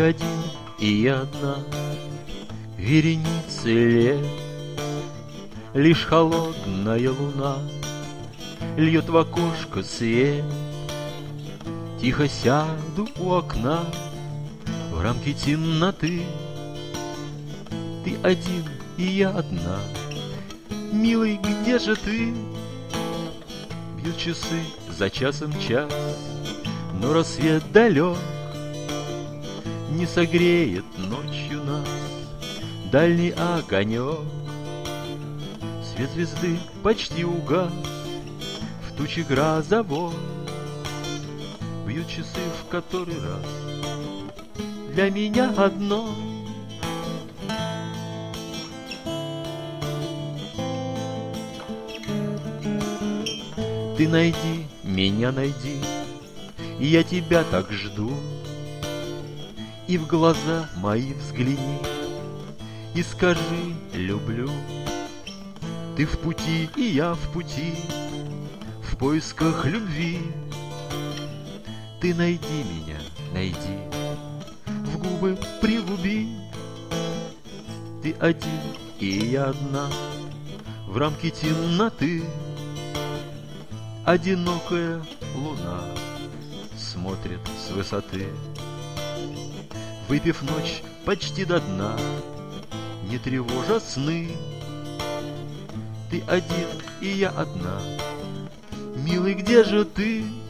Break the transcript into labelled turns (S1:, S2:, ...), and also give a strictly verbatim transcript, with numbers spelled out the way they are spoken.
S1: один, и я одна, вереницы лет. Лишь холодная луна льет в окошко свет. Тихо сяду у окна в рамке темноты. Ты один, и я одна. Милый, где же ты? Бьют часы за часом час, но рассвет далек. Не согреет ночью нас дальний огонек. Свет звезды почти угас в туче грозовой. Бьют часы в который раз для меня одно. Ты найди, меня найди, и я тебя так жду. И в глаза мои взгляни, и скажи «люблю». Ты в пути, и я в пути, в поисках любви. Ты найди меня, найди, в губы пригуби. Ты один, и я одна, в рамке темноты. Одинокая луна смотрит с высоты. Выпив ночь почти до дна, не тревожа сны. Ты один, и я одна. Милый, где же ты?